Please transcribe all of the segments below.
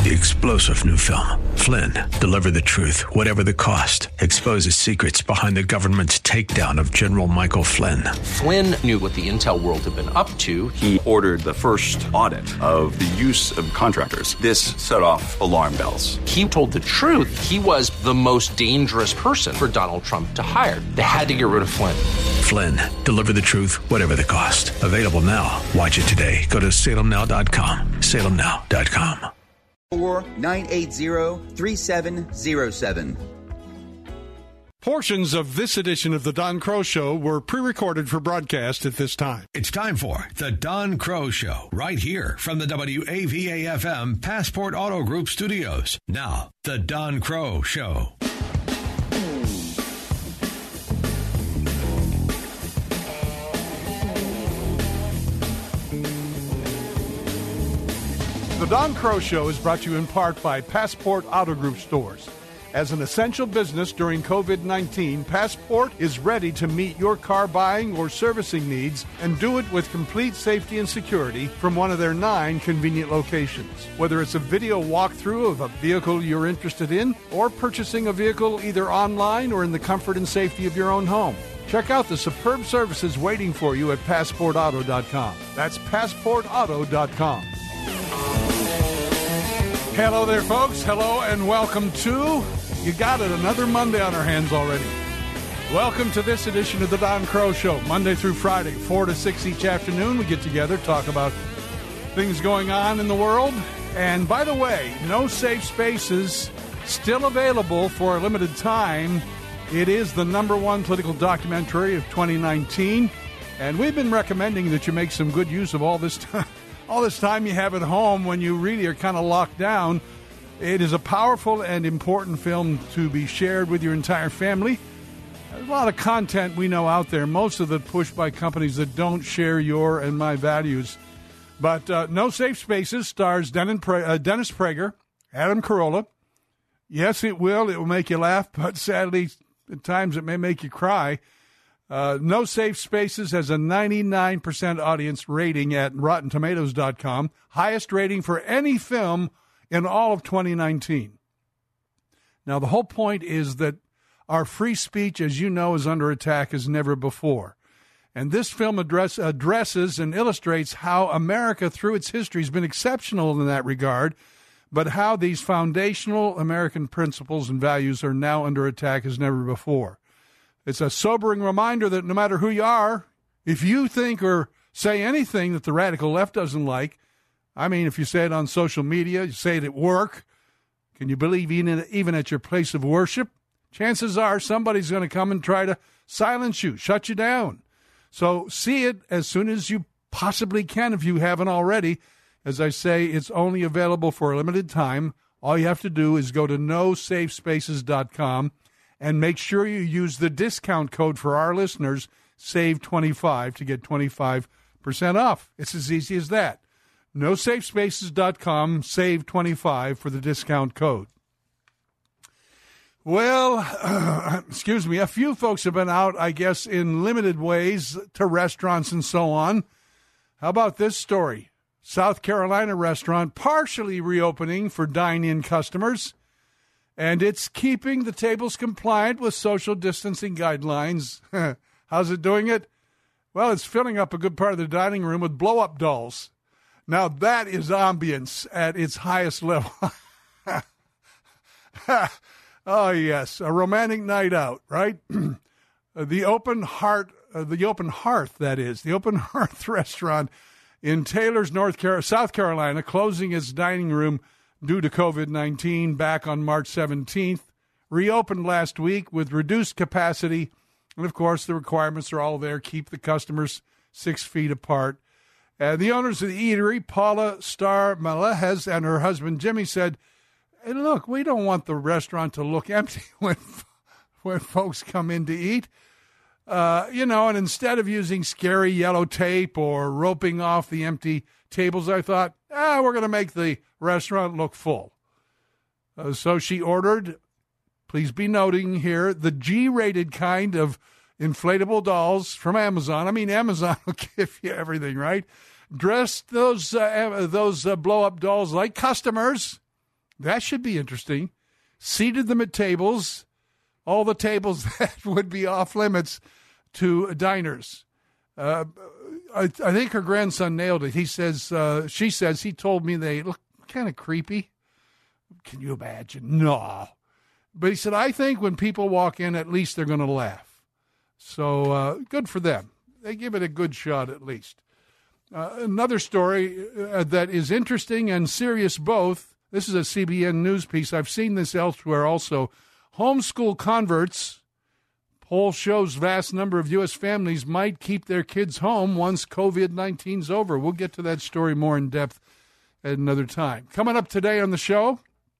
The explosive new film, Flynn, deliver the truth, whatever the cost, exposes secrets behind the government's takedown of General Michael Flynn. Flynn knew what the intel world had been up to. He ordered the first audit of the use of contractors. This set off alarm bells. He told the truth. He was the most dangerous person for Donald Trump to hire. They had to get rid of Flynn. Flynn, deliver the truth, whatever the cost. Available now. Watch it today. Go to salemnow.com. salemnow.com. 980-3707. Portions of this edition of The Don Crow Show were pre-recorded for broadcast at this time. It's time for The Don Crow Show, right here from the WAVA-FM Passport Auto Group studios. Now, The Don Crow Show. The Don Crow Show is brought to you in part by Passport Auto Group stores. As an essential business during COVID-19, Passport is ready to meet your car buying or servicing needs and do it with complete safety and security from one of their 9 convenient locations. Whether it's a video walkthrough of a vehicle you're interested in or purchasing a vehicle either online or in the comfort and safety of your own home, check out the superb services waiting for you at PassportAuto.com. That's PassportAuto.com. Hello there, folks. Hello and welcome to, you got it, another Monday on our hands already. Welcome to this edition of the Don Crow Show, Monday through Friday, 4 to 6 each afternoon. We get together, talk about things going on in the world. And by the way, No Safe Spaces, still available for a limited time. It is the #1 political documentary of 2019. And we've been recommending that you make some good use of all this time. All this time you have at home when you really are kind of locked down. It is a powerful and important film to be shared with your entire family. There's a lot of content we know out there, most of it pushed by companies that don't share your and my values. But No Safe Spaces stars Dennis Prager, Adam Carolla. Yes, it will make you laugh, but sadly, at times it may make you cry. No Safe Spaces has a 99% audience rating at RottenTomatoes.com, highest rating for any film in all of 2019. Now, the whole point is that our free speech, as you know, is under attack as never before. And this film addresses and illustrates how America, through its history, has been exceptional in that regard, but how these foundational American principles and values are now under attack as never before. It's a sobering reminder that no matter who you are, if you think or say anything that the radical left doesn't like, I mean, if you say it on social media, you say it at work, can you believe even at your place of worship, chances are somebody's going to come and try to silence you, shut you down. So see it as soon as you possibly can if you haven't already. As I say, it's only available for a limited time. All you have to do is go to nosafespaces.com. And make sure you use the discount code for our listeners, SAVE25, to get 25% off. It's as easy as that. NoSafeSpaces.com, SAVE25 for the discount code. Well, excuse me, a few folks have been out, I guess, in limited ways to restaurants and so on. How about this story? South Carolina restaurant partially reopening for dine-in customers. And it's keeping the tables compliant with social distancing guidelines. How's it doing it? Well, it's filling up a good part of the dining room with blow-up dolls. Now, that is ambience at its highest level. Oh, yes, a romantic night out, right? The Open Hearth restaurant in Taylor's, South Carolina, closing its dining room due to COVID-19 back on March 17th, reopened last week with reduced capacity. And, of course, the requirements are all there. Keep the customers 6 feet apart. The owners of the eatery, Paula Star Malehez and her husband Jimmy, said, hey, look, we don't want the restaurant to look empty when folks come in to eat. And instead of using scary yellow tape or roping off the empty tables, I thought, we're going to make the restaurant look full. So she ordered, please be noting here, the G-rated kind of inflatable dolls from Amazon. I mean, Amazon will give you everything, right? Dressed those blow-up dolls like customers, That should be interesting. Seated them at tables, all the tables that would be off limits to diners. I think her grandson nailed it. He says, she says, he told me they look kind of creepy. Can you imagine? No. But he said, I think when people walk in, at least they're going to laugh. So good for them. They give it a good shot at least. Another story that is interesting and serious both. This is a CBN News piece. I've seen this elsewhere also. Homeschool converts. Poll shows vast number of U.S. families might keep their kids home once COVID-19's over. We'll get to that story more in depth at another time. Coming up today on the show,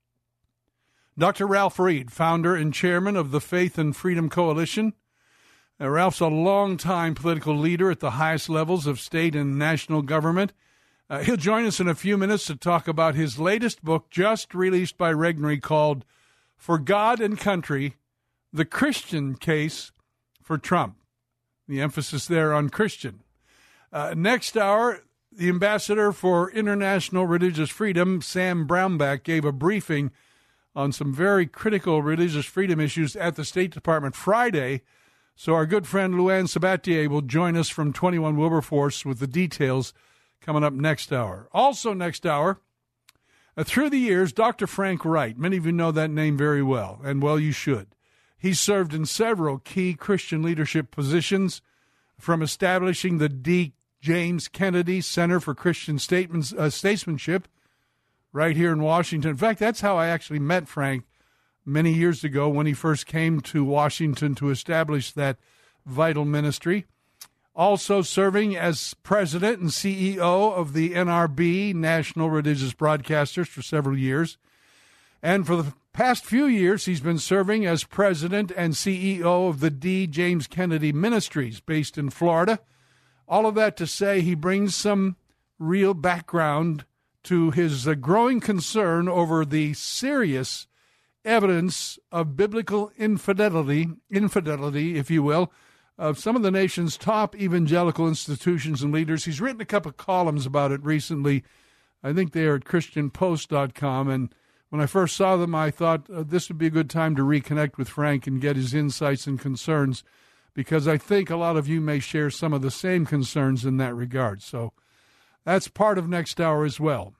Dr. Ralph Reed, founder and chairman of the Faith and Freedom Coalition. Ralph's a longtime political leader at the highest levels of state and national government. He'll join us in a few minutes to talk about his latest book, just released by Regnery, called For God and Country, The Christian Case for Trump. The emphasis there on Christian. Next hour, the ambassador for international religious freedom, Sam Brownback, gave a briefing on some very critical religious freedom issues at the State Department Friday. So our good friend Luann Sabatier will join us from 21 Wilberforce with the details coming up next hour. Also next hour, through the years, Dr. Frank Wright. Many of you know that name very well, and well, you should. He served in several key Christian leadership positions, from establishing the D. James Kennedy Center for Christian Statesmanship right here in Washington. In fact, that's how I actually met Frank many years ago when he first came to Washington to establish that vital ministry. Also serving as president and CEO of the NRB, National Religious Broadcasters, for several years. And for the past few years, he's been serving as president and CEO of the D. James Kennedy Ministries, based in Florida. All of that to say he brings some real background to his growing concern over the serious evidence of biblical infidelity, if you will, of some of the nation's top evangelical institutions and leaders. He's written a couple of columns about it recently. I think they are at ChristianPost.com. And when I first saw them, I thought this would be a good time to reconnect with Frank and get his insights and concerns, because I think a lot of you may share some of the same concerns in that regard. So that's part of next hour as well.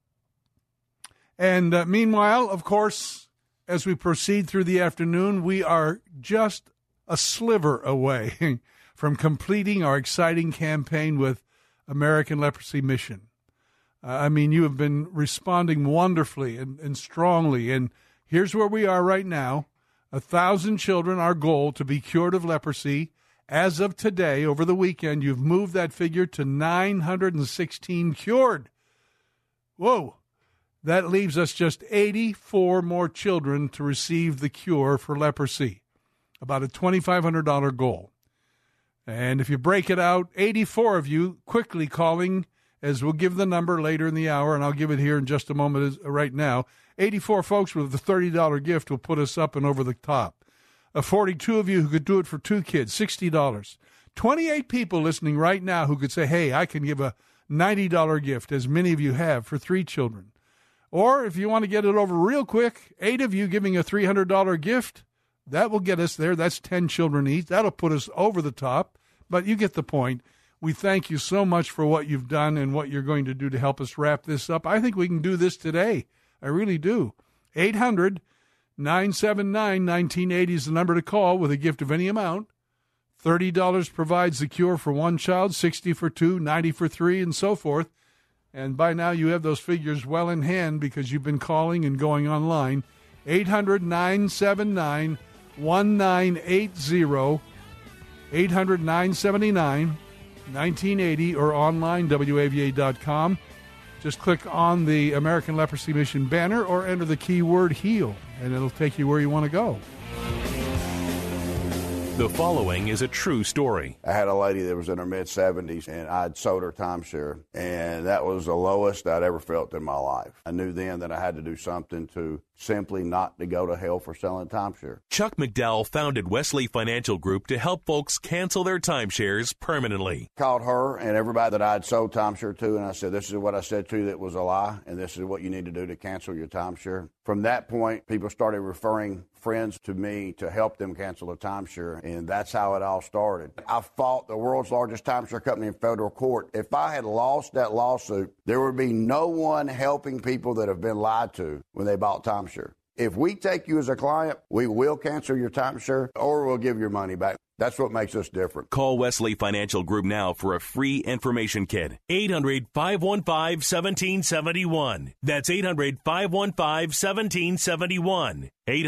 And meanwhile, of course, as we proceed through the afternoon, we are just a sliver away from completing our exciting campaign with American Leprosy Mission. You have been responding wonderfully and strongly, and here's where we are right now. 1,000 children, our goal, to be cured of leprosy. As of today, over the weekend, you've moved that figure to 916 cured. Whoa! That leaves us just 84 more children to receive the cure for leprosy, about a $2,500 goal. And if you break it out, 84 of you quickly calling, as we'll give the number later in the hour, and I'll give it here in just a moment right now. 84 folks with the $30 gift will put us up and over the top. 42 of you who could do it for 2 kids, $60. 28 people listening right now who could say, hey, I can give a $90 gift, as many of you have, for 3 children. Or if you want to get it over real quick, 8 of you giving a $300 gift, that will get us there. That's 10 children each. That'll put us over the top, but you get the point. We thank you so much for what you've done and what you're going to do to help us wrap this up. I think we can do this today. I really do. 800-979-1980 is the number to call with a gift of any amount. $30 provides the cure for 1 child, $60 for 2, $90 for 3, and so forth. And by now you have those figures well in hand because you've been calling and going online. 800-979-1980. 800-979-1980 or online, WAVA.com. Just click on the American Leprosy Mission banner or enter the keyword HEAL, and it'll take you where you want to go. The following is a true story. I had a lady that was in her mid-70s, and I'd sold her timeshare, and that was the lowest I'd ever felt in my life. I knew then that I had to do something to simply not to go to hell for selling timeshare. Chuck McDowell founded Wesley Financial Group to help folks cancel their timeshares permanently. Called her and everybody that I'd sold timeshare to, and I said, this is what I said to you that was a lie, and this is what you need to do to cancel your timeshare. From that point, people started referring friends to me to help them cancel a timeshare, and that's how it all started. I fought the world's largest timeshare company in federal court. If I had lost that lawsuit, there would be no one helping people that have been lied to when they bought timeshare. If we take you as a client, we will cancel your timeshare or we'll give your money back. That's what makes us different. Call Wesley Financial Group now for a free information kit. 800-515-1771. That's 800-515-1771.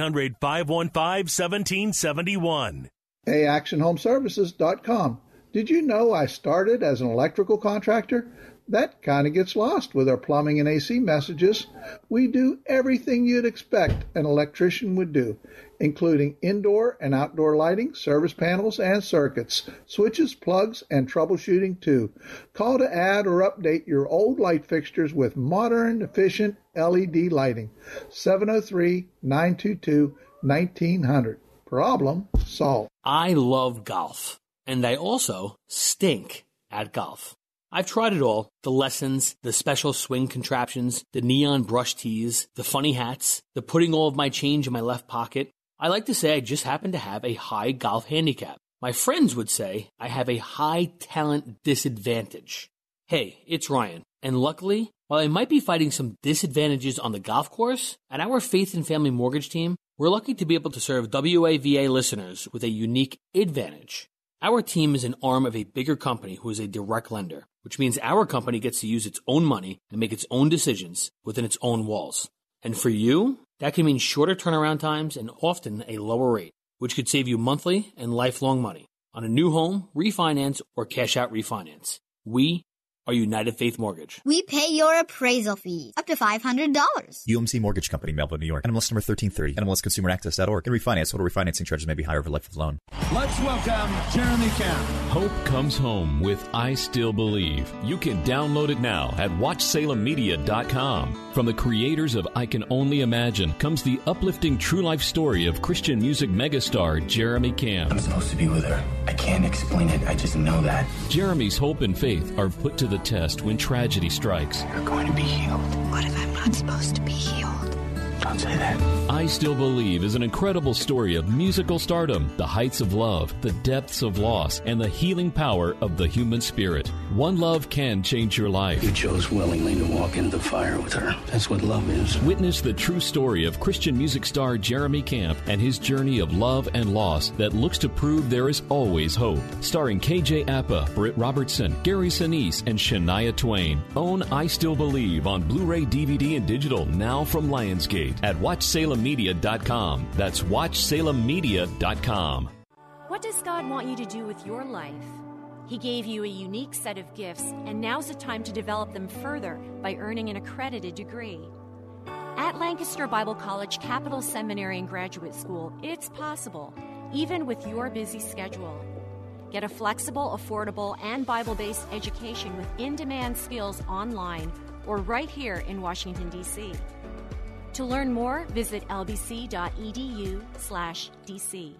800-515-1771. ActionHomeServices.com. Did you know I started as an electrical contractor? That kind of gets lost with our plumbing and AC messages. We do everything you'd expect an electrician would do, including indoor and outdoor lighting, service panels and circuits, switches, plugs, and troubleshooting too. Call to add or update your old light fixtures with modern, efficient LED lighting. 703-922-1900. Problem solved. I love golf, and I also stink at golf. I've tried it all, the lessons, the special swing contraptions, the neon brush tees, the funny hats, the putting all of my change in my left pocket. I like to say I just happen to have a high golf handicap. My friends would say I have a high talent disadvantage. Hey, it's Ryan, and luckily, while I might be fighting some disadvantages on the golf course, at our Faith and Family Mortgage team, we're lucky to be able to serve WAVA listeners with a unique advantage. Our team is an arm of a bigger company who is a direct lender, which means our company gets to use its own money and make its own decisions within its own walls. And for you, that can mean shorter turnaround times and often a lower rate, which could save you monthly and lifelong money on a new home, refinance, or cash out refinance. We are United Faith Mortgage. We pay your appraisal fees up to $500. UMC Mortgage Company, Melville, New York. NMLS number 1330. NMLSConsumerAccess.org. And refinance. Total refinancing charges may be higher over life of the loan. Let's welcome Jeremy Camp. Hope comes home with I Still Believe. You can download it now at WatchSalemMedia.com. From the creators of I Can Only Imagine comes the uplifting true life story of Christian music megastar Jeremy Camp. I'm supposed to be with her. I can't explain it. I just know that. Jeremy's hope and faith are put to the test when tragedy strikes. You're going to be healed. What if I'm not supposed to be healed? Don't say that. I Still Believe is an incredible story of musical stardom, the heights of love, the depths of loss, and the healing power of the human spirit. One love can change your life. You chose willingly to walk into the fire with her. That's what love is. Witness the true story of Christian music star Jeremy Camp and his journey of love and loss that looks to prove there is always hope. Starring KJ Apa, Britt Robertson, Gary Sinise, and Shania Twain. Own I Still Believe on Blu-ray, DVD, and digital now from Lionsgate at WatchSalemMedia.com. That's WatchSalemMedia.com. What does God want you to do with your life? He gave you a unique set of gifts, and now's the time to develop them further by earning an accredited degree. At Lancaster Bible College, Capital Seminary, and Graduate School, it's possible, even with your busy schedule. Get a flexible, affordable, and Bible-based education with in-demand skills online or right here in Washington, D.C. To learn more, visit lbc.edu/DC.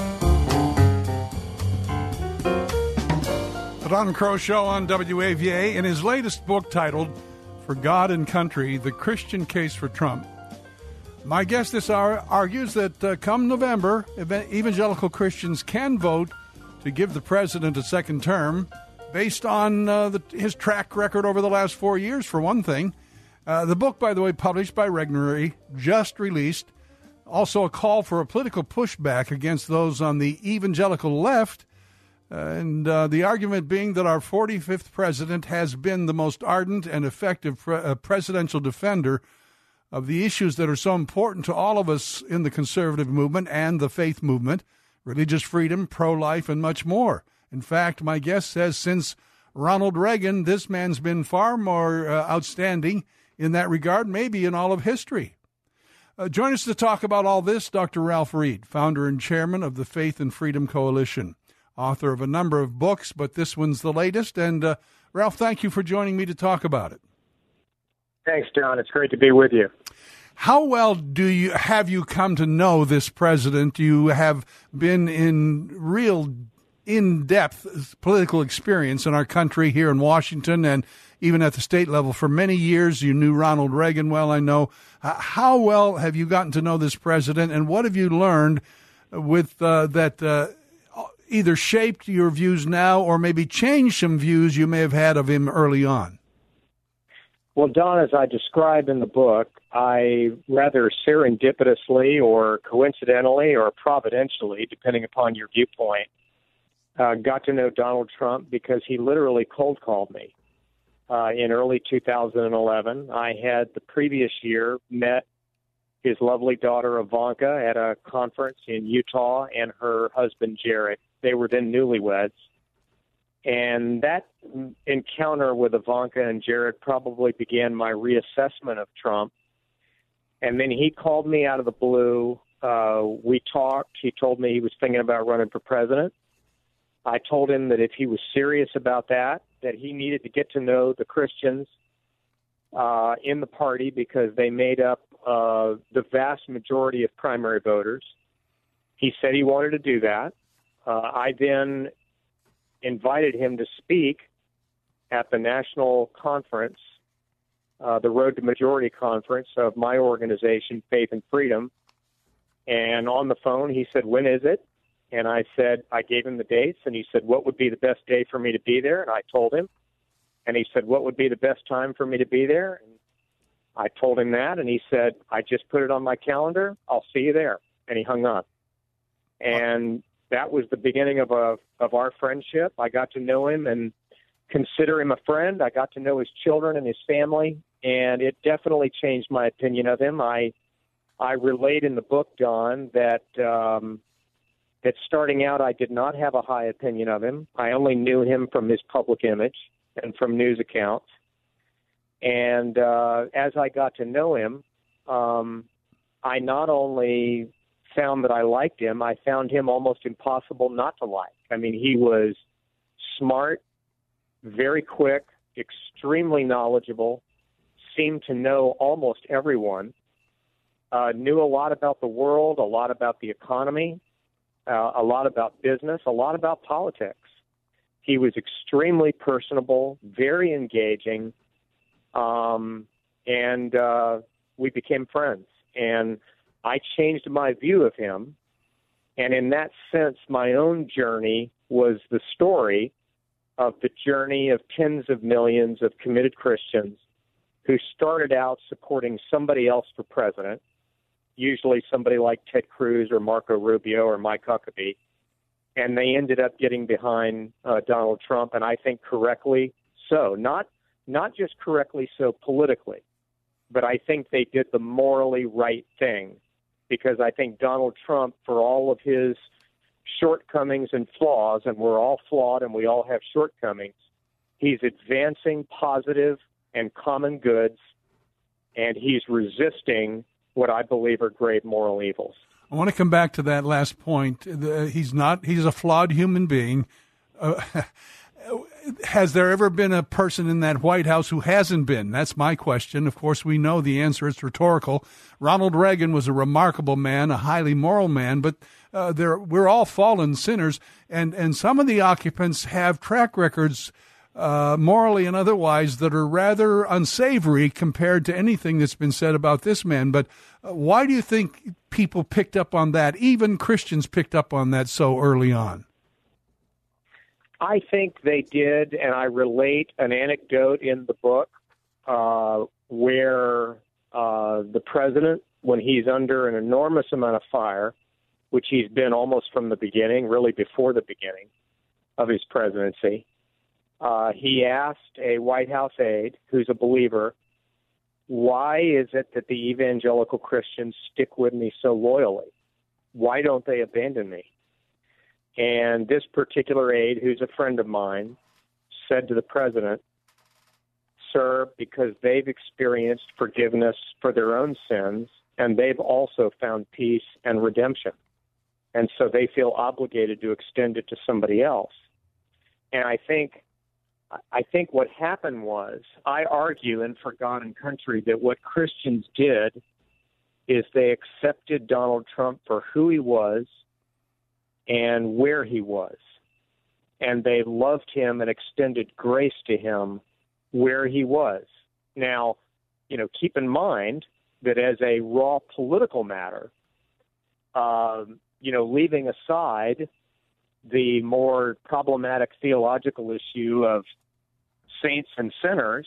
The Don Crow Show on WAVA. In his latest book titled For God and Country, The Christian Case for Trump, my guest this hour argues that come November, evangelical Christians can vote to give the president a second term based on his track record over the last 4 years, for one thing. The book, by the way, published by Regnery, just released. Also a call for a political pushback against those on the evangelical left. And the argument being that our 45th president has been the most ardent and effective presidential defender of the issues that are so important to all of us in the conservative movement and the faith movement, religious freedom, pro-life, and much more. In fact, my guest says since Ronald Reagan, this man's been far more outstanding in that regard, maybe in all of history. Join us to talk about all this, Dr. Ralph Reed, founder and chairman of the Faith and Freedom Coalition, author of a number of books, but this one's the latest. And Ralph, thank you for joining me to talk about it. Thanks, John. It's great to be with you. How well have you come to know this president? You have been in real in-depth political experience in our country here in Washington and even at the state level for many years. You knew Ronald Reagan well, I know. How well have you gotten to know this president, and what have you learned with that either shaped your views now or maybe changed some views you may have had of him early on? Well, Don, as I describe in the book, I rather serendipitously or coincidentally or providentially, depending upon your viewpoint, got to know Donald Trump because he literally cold called me in early 2011. I had the previous year met his lovely daughter Ivanka at a conference in Utah and her husband Jared. They were then newlyweds. And that encounter with Ivanka and Jared probably began my reassessment of Trump. And then he called me out of the blue. We talked. He told me he was thinking about running for president. I told him that if he was serious about that he needed to get to know the Christians in the party because they made up the vast majority of primary voters. He said he wanted to do that. I then invited him to speak at the national conference, the Road to Majority conference of my organization, Faith and Freedom. And on the phone, he said, "When is it?" And I gave him the dates, and he said, "What would be the best day for me to be there?" And I told him. And he said, "What would be the best time for me to be there?" And I told him that, and he said, "I just put it on my calendar. I'll see you there." And he hung up. And that was the beginning of our friendship. I got to know him and consider him a friend. I got to know his children and his family, and it definitely changed my opinion of him. I relate in the book, Don, that starting out I did not have a high opinion of him. I only knew him from his public image and from news accounts. And as I got to know him, I not only found that I liked him, I found him almost impossible not to like. I mean, he was smart, very quick, extremely knowledgeable, seemed to know almost everyone, knew a lot about the world, a lot about the economy, a lot about business, a lot about politics. He was extremely personable, very engaging, and we became friends. And I changed my view of him, and in that sense, my own journey was the story of the journey of tens of millions of committed Christians who started out supporting somebody else for president, usually somebody like Ted Cruz or Marco Rubio or Mike Huckabee, and they ended up getting behind Donald Trump, and I think correctly so. Not just correctly so politically, but I think they did the morally right thing. Because I think Donald Trump, for all of his shortcomings and flaws, and we're all flawed and we all have shortcomings, he's advancing positive and common goods, and he's resisting what I believe are grave moral evils. I want to come back to that last point. He's a flawed human being. Has there ever been a person in that White House who hasn't been? That's my question. Of course, we know the answer. It's rhetorical. Ronald Reagan was a remarkable man, a highly moral man, but we're all fallen sinners, and some of the occupants have track records, morally and otherwise, that are rather unsavory compared to anything that's been said about this man. But why do you think people picked up on that? Even Christians picked up on that so early on. I think they did, and I relate an anecdote in the book where the president, when he's under an enormous amount of fire, which he's been almost from the beginning, really before the beginning of his presidency, he asked a White House aide who's a believer, "Why is it that the evangelical Christians stick with me so loyally? Why don't they abandon me?" And this particular aide, who's a friend of mine, said to the president, "Sir, because they've experienced forgiveness for their own sins, and they've also found peace and redemption. And so they feel obligated to extend it to somebody else. And I think what happened was, I argue in For God and Country that what Christians did is they accepted Donald Trump for who he was and where he was. And they loved him and extended grace to him where he was. Now, keep in mind that as a raw political matter, leaving aside the more problematic theological issue of saints and sinners,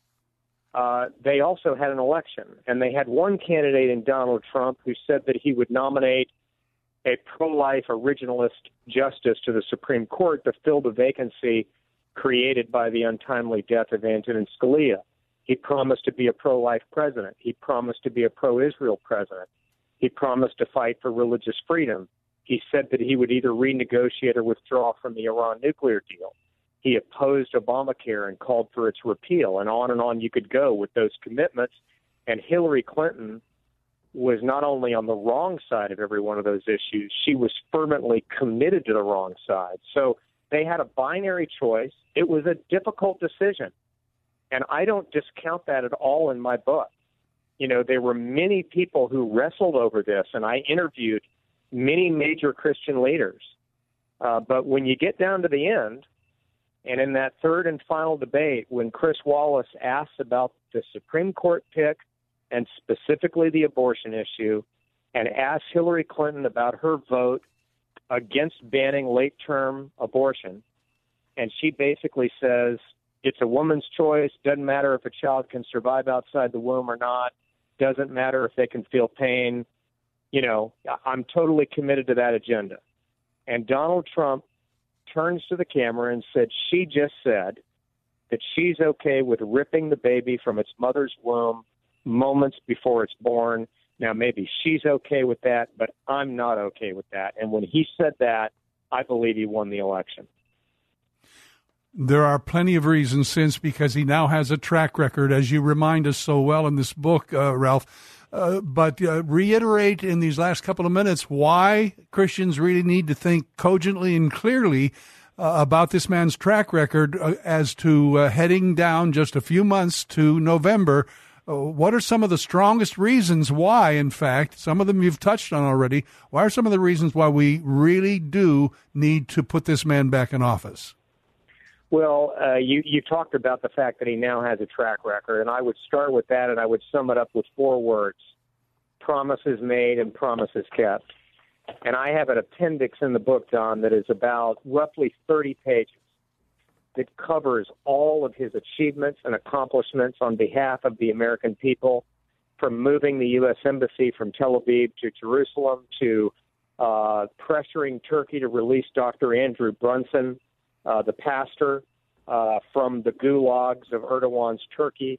they also had an election. And they had one candidate in Donald Trump who said that he would nominate a pro-life originalist justice to the Supreme Court to fill the vacancy created by the untimely death of Antonin Scalia. He promised to be a pro-life president. He promised to be a pro-Israel president. He promised to fight for religious freedom. He said that he would either renegotiate or withdraw from the Iran nuclear deal. He opposed Obamacare and called for its repeal, and on you could go with those commitments. And Hillary Clinton was not only on the wrong side of every one of those issues, she was fervently committed to the wrong side. So they had a binary choice. It was a difficult decision. And I don't discount that at all in my book. There were many people who wrestled over this, and I interviewed many major Christian leaders. But when you get down to the end, and in that third and final debate, when Chris Wallace asked about the Supreme Court pick and specifically the abortion issue, and asked Hillary Clinton about her vote against banning late-term abortion, and she basically says, it's a woman's choice, doesn't matter if a child can survive outside the womb or not, doesn't matter if they can feel pain, I'm totally committed to that agenda. And Donald Trump turns to the camera and said, she just said that she's okay with ripping the baby from its mother's womb moments before it's born. Now, maybe she's okay with that, but I'm not okay with that. And when he said that, I believe he won the election. There are plenty of reasons since, because he now has a track record, as you remind us so well in this book, Ralph. But reiterate in these last couple of minutes why Christians really need to think cogently and clearly about this man's track record as to heading down just a few months to November. What are some of the strongest reasons why, in fact, some of them you've touched on already, why are some of the reasons why we really do need to put this man back in office? Well, you talked about the fact that he now has a track record, and I would start with that, and I would sum it up with 4 words: promises made and promises kept. And I have an appendix in the book, Don, that is about roughly 30 pages that covers all of his achievements and accomplishments on behalf of the American people, from moving the U.S. Embassy from Tel Aviv to Jerusalem to pressuring Turkey to release Dr. Andrew Brunson, the pastor, from the gulags of Erdogan's Turkey,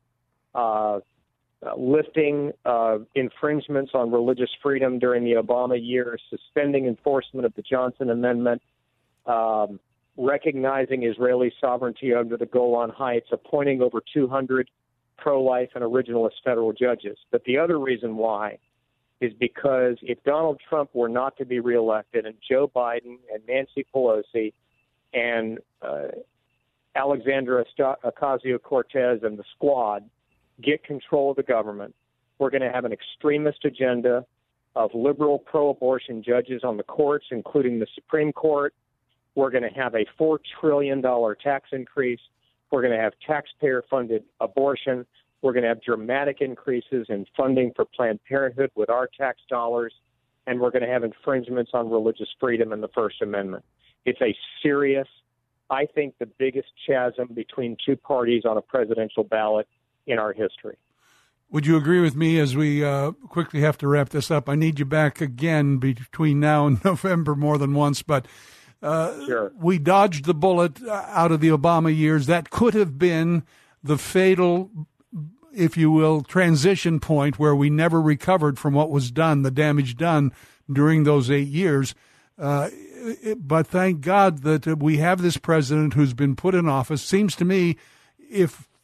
lifting infringements on religious freedom during the Obama years, suspending enforcement of the Johnson Amendment, recognizing Israeli sovereignty under the Golan Heights, appointing over 200 pro-life and originalist federal judges. But the other reason why is because if Donald Trump were not to be reelected, and Joe Biden and Nancy Pelosi and Alexandria Ocasio-Cortez and the squad get control of the government, we're going to have an extremist agenda of liberal pro-abortion judges on the courts, including the Supreme Court. We're going to have a $4 trillion tax increase. We're going to have taxpayer-funded abortion. We're going to have dramatic increases in funding for Planned Parenthood with our tax dollars. And we're going to have infringements on religious freedom and the First Amendment. It's a serious, I think, the biggest chasm between two parties on a presidential ballot in our history. Would you agree with me as we quickly have to wrap this up? I need you back again between now and November more than once, but sure. We dodged the bullet out of the Obama years. That could have been the fatal, if you will, transition point where we never recovered from what was done, the damage done during those 8 years. But thank God that we have this president who's been put in office. Seems to me, if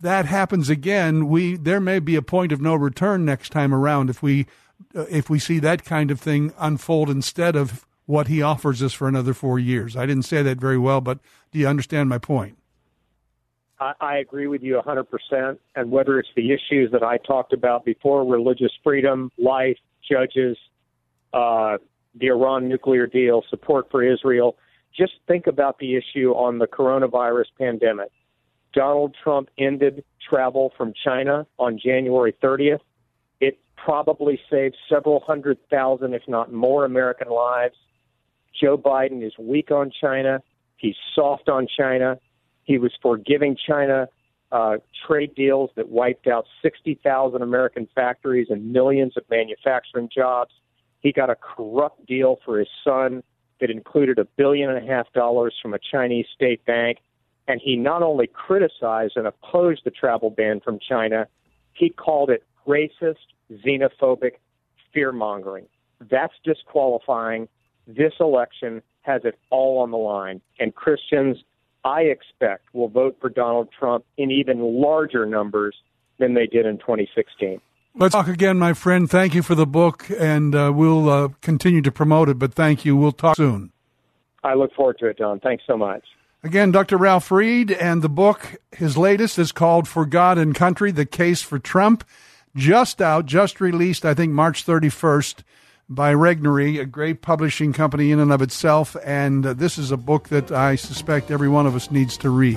that happens again, there may be a point of no return next time around if we see that kind of thing unfold instead of what he offers us for another 4 years. I didn't say that very well, but do you understand my point? I agree with you 100%. And whether it's the issues that I talked about before, religious freedom, life, judges, the Iran nuclear deal, support for Israel, just think about the issue on the coronavirus pandemic. Donald Trump ended travel from China on January 30th. It probably saved several 100,000, if not more, American lives. Joe Biden is weak on China. He's soft on China. He was for giving China trade deals that wiped out 60,000 American factories and millions of manufacturing jobs. He got a corrupt deal for his son that included $1.5 billion from a Chinese state bank. And he not only criticized and opposed the travel ban from China, he called it racist, xenophobic, fear-mongering. That's disqualifying. This election has it all on the line. And Christians, I expect, will vote for Donald Trump in even larger numbers than they did in 2016. Let's talk again, my friend. Thank you for the book, and we'll continue to promote it, but thank you. We'll talk soon. I look forward to it, Don. Thanks so much. Again, Dr. Ralph Reed, and the book, his latest, is called For God and Country, The Case for Trump. Just out, just released, I think, March 31st by Regnery, a great publishing company in and of itself, and this is a book that I suspect every one of us needs to read.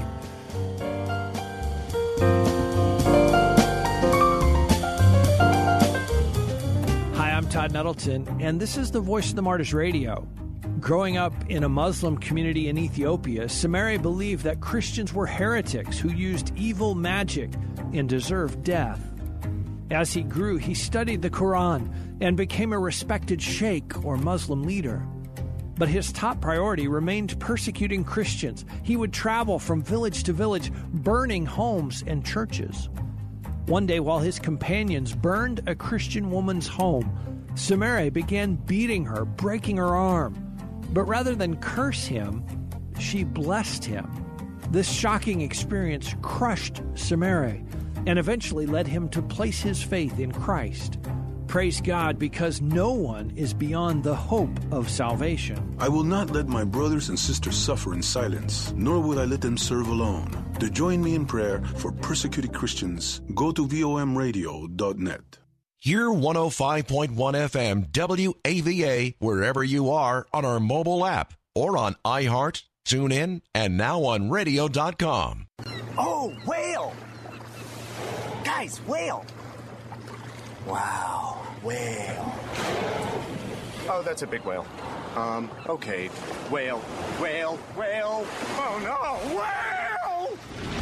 Hi, I'm Todd Nettleton, and this is the Voice of the Martyrs Radio. Growing up in a Muslim community in Ethiopia, Samari believed that Christians were heretics who used evil magic and deserved death. As he grew, he studied the Quran and became a respected sheikh or Muslim leader. But his top priority remained persecuting Christians. He would travel from village to village, burning homes and churches. One day, while his companions burned a Christian woman's home, Samari began beating her, breaking her arm. But rather than curse him, she blessed him. This shocking experience crushed Samari and eventually led him to place his faith in Christ. Praise God, because no one is beyond the hope of salvation. I will not let my brothers and sisters suffer in silence, nor will I let them serve alone. To join me in prayer for persecuted Christians, go to vomradio.net. Hear 105.1 FM WAVA wherever you are on our mobile app or on iHeart, TuneIn, and now on radio.com. Oh, whale! Guys, whale! Wow, whale. Oh, that's a big whale. Okay. Whale. Oh, no, whale!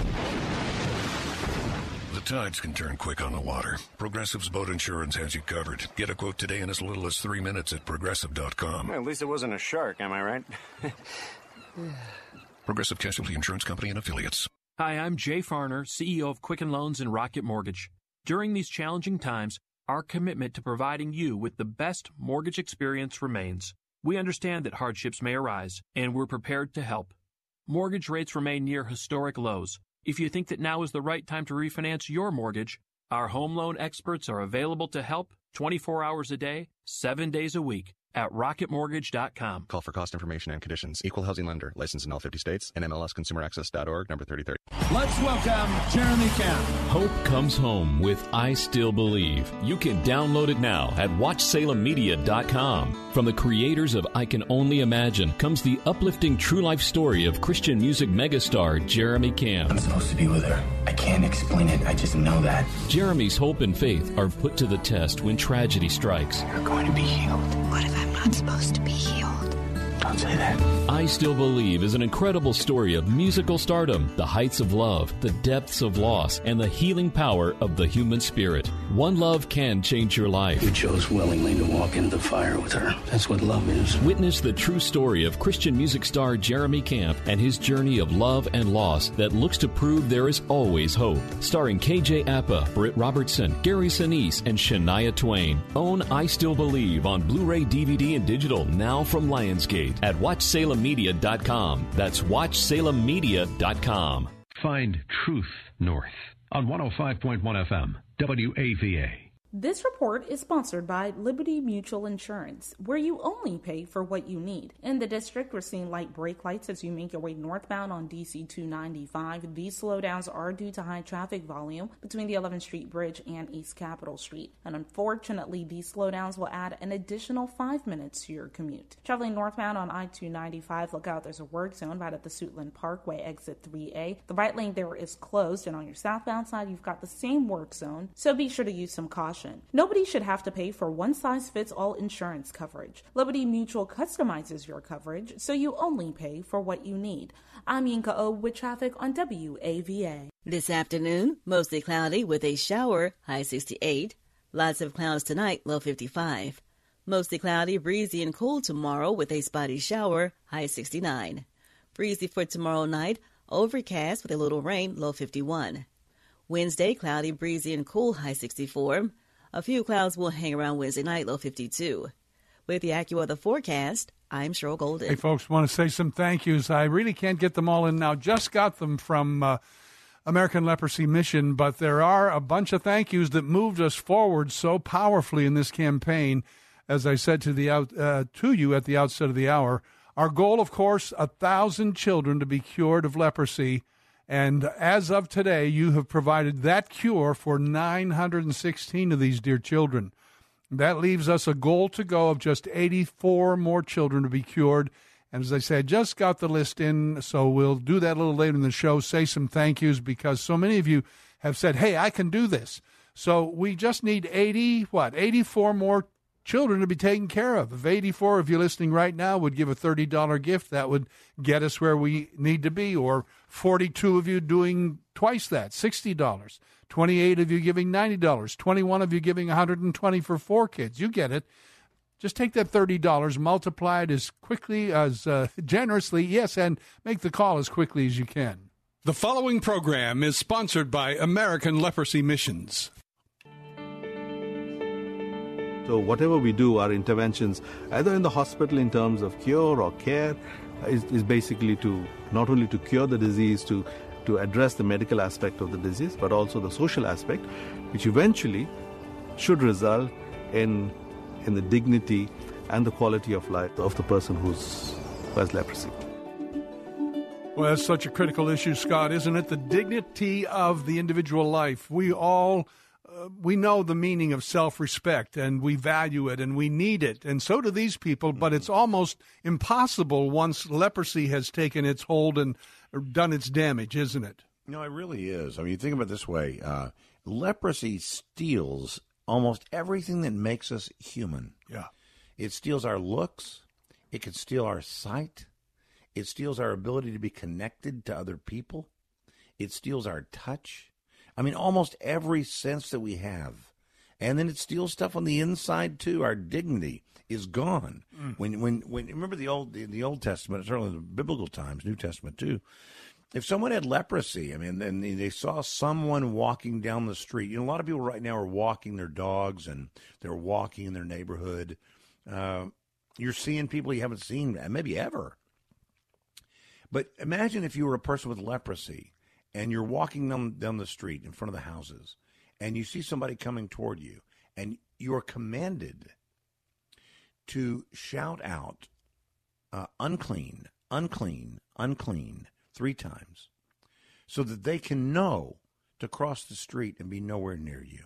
The tides can turn quick on the water. Progressive's boat insurance has you covered. Get a quote today in as little as 3 minutes at Progressive.com. Well, at least it wasn't a shark, am I right? Progressive Casualty Insurance Company and Affiliates. Hi, I'm Jay Farner, CEO of Quicken Loans and Rocket Mortgage. During these challenging times, our commitment to providing you with the best mortgage experience remains. We understand that hardships may arise, and we're prepared to help. Mortgage rates remain near historic lows. If you think that now is the right time to refinance your mortgage, our home loan experts are available to help 24 hours a day, 7 days a week at rocketmortgage.com. Call for cost information and conditions. Equal housing lender. Licensed in all 50 states. NMLSconsumeraccess.org, number 3030. Let's welcome Jeremy Camp. Hope comes home with I Still Believe. You can download it now at WatchSalemMedia.com. From the creators of I Can Only Imagine comes the uplifting true life story of Christian music megastar Jeremy Camp. I'm supposed to be with her. I can't explain it. I just know that. Jeremy's hope and faith are put to the test when tragedy strikes. You're going to be healed. What if I'm not supposed to be healed? Don't say that. I Still Believe is an incredible story of musical stardom, the heights of love, the depths of loss, and the healing power of the human spirit. One love can change your life. You chose willingly to walk into the fire with her. That's what love is. Witness the true story of Christian music star Jeremy Camp and his journey of love and loss that looks to prove there is always hope. Starring KJ Appa, Britt Robertson, Gary Sinise, and Shania Twain. Own I Still Believe on Blu-ray, DVD, and digital now from Lionsgate at WatchSalemMedia.com. That's WatchSalemMedia.com. Find Truth North on 105.1 FM, WAVA. This report is sponsored by Liberty Mutual Insurance, where you only pay for what you need. In the district, we're seeing light brake lights as you make your way northbound on DC 295. These slowdowns are due to high traffic volume between the 11th Street Bridge and East Capitol Street. And unfortunately, these slowdowns will add an additional 5 minutes to your commute. Traveling northbound on I-295, look out, there's a work zone right at the Suitland Parkway, exit 3A. The right lane there is closed, and on your southbound side, you've got the same work zone, so be sure to use some caution. Nobody should have to pay for one-size-fits-all insurance coverage. Liberty Mutual customizes your coverage, so you only pay for what you need. I'm Yinka O with traffic on WAVA. This afternoon, mostly cloudy with a shower, high 68. Lots of clouds tonight, low 55. Mostly cloudy, breezy, and cool tomorrow with a spotty shower, high 69. Breezy for tomorrow night, overcast with a little rain, low 51. Wednesday, cloudy, breezy, and cool, high 64. A few clouds will hang around Wednesday night, low 52. With the AccuWeather forecast, I'm Cheryl Golden. Hey, folks, want to say some thank yous. I really can't get them all in now. Just got them from American Leprosy Mission, but there are a bunch of thank yous that moved us forward so powerfully in this campaign. As I said to you at the outset of the hour, our goal, of course, 1,000 children to be cured of leprosy. And as of today, you have provided that cure for 916 of these dear children. That leaves us a goal to go of just 84 more children to be cured. And as I said, just got the list in, so we'll do that a little later in the show, say some thank yous, because so many of you have said, hey, I can do this. So we just need 84 more children to be taken care of. If 84 of you listening right now would give a $30 gift, that would get us where we need to be. Or 42 of you doing twice that, $60. 28 of you giving $90. 21 of you giving $120 for 4 kids. You get it. Just take that $30, multiply it as quickly, as generously, yes, and make the call as quickly as you can. The following program is sponsored by American Leprosy Missions. So whatever we do, our interventions, either in the hospital in terms of cure or care, is basically to not only to cure the disease, to address the medical aspect of the disease, but also the social aspect, which eventually should result in the dignity and the quality of life of the person who has leprosy. Well, that's such a critical issue, Scott, isn't it? The dignity of the individual life. We all we know the meaning of self-respect, and we value it, and we need it, and so do these people, but it's almost impossible once leprosy has taken its hold and done its damage, isn't it? No, it really is. I mean, you think about it this way. Leprosy steals almost everything that makes us human. Yeah. It steals our looks. It can steal our sight. It steals our ability to be connected to other people. It steals our touch. I mean, almost every sense that we have. And then it steals stuff on the inside, too. Our dignity is gone. When remember the Old Testament, certainly the biblical times, New Testament, too. If someone had leprosy, I mean, and they saw someone walking down the street. You know, a lot of people right now are walking their dogs, and they're walking in their neighborhood. You're seeing people you haven't seen maybe ever. But imagine if you were a person with leprosy, and you're walking down the street in front of the houses, and you see somebody coming toward you, and you are commanded to shout out, unclean, unclean, unclean, 3 times, so that they can know to cross the street and be nowhere near you.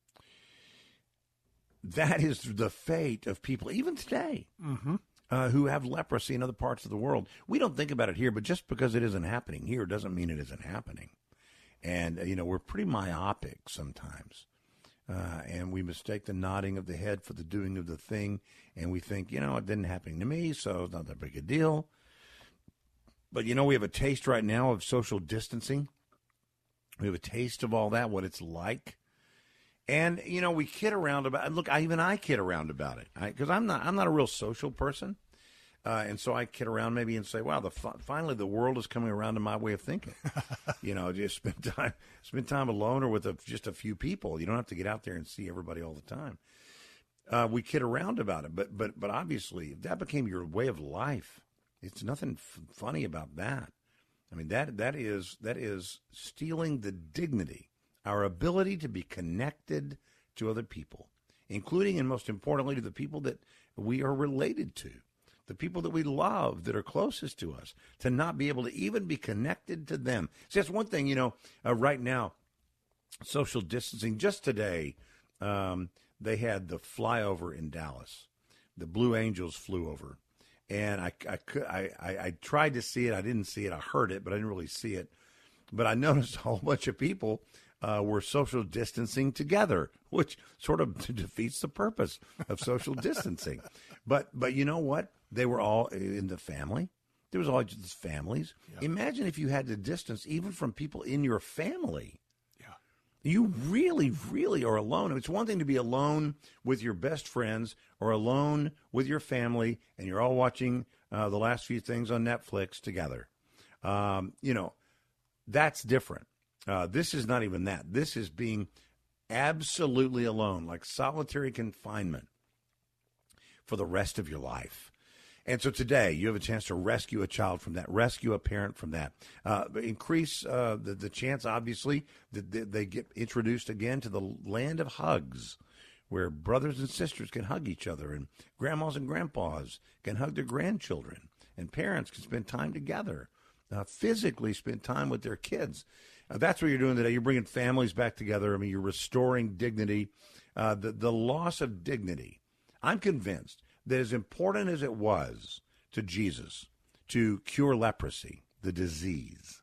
That is the fate of people, even today, who have leprosy in other parts of the world. We don't think about it here, but just because it isn't happening here doesn't mean it isn't happening. And, we're pretty myopic sometimes. And we mistake the nodding of the head for the doing of the thing. And we think, it didn't happen to me, so it's not that big a deal. But, we have a taste right now of social distancing. We have a taste of all that, what it's like. And, we kid around about it. Look, I kid around about it. Because I'm not a real social person. And so I kid around maybe and say, wow, finally the world is coming around to my way of thinking. Just spend time alone or with just a few people. You don't have to get out there and see everybody all the time. We kid around about it. But obviously, if that became your way of life, it's nothing funny about that. I mean, that is stealing the dignity our ability to be connected to other people, including and most importantly to the people that we are related to, the people that we love that are closest to us, to not be able to even be connected to them. See, that's one thing, right now, social distancing. Just today, they had the flyover in Dallas. The Blue Angels flew over. And I tried to see it. I didn't see it. I heard it, but I didn't really see it. But I noticed a whole bunch of people were social distancing together, which sort of defeats the purpose of social distancing. But you know what? They were all in the family. There was all just families. Yeah. Imagine if you had to distance even from people in your family. Yeah. You really, really are alone. It's one thing to be alone with your best friends or alone with your family, and you're all watching the last few things on Netflix together. That's different. This is not even that. This is being absolutely alone, like solitary confinement for the rest of your life. And so today you have a chance to rescue a child from that, rescue a parent from that, increase the chance, obviously, that they get introduced again to the land of hugs, where brothers and sisters can hug each other, and grandmas and grandpas can hug their grandchildren, and parents can spend time together, physically spend time with their kids. That's what you're doing today. You're bringing families back together. I mean, you're restoring dignity, the loss of dignity. I'm convinced that as important as it was to Jesus to cure leprosy, the disease,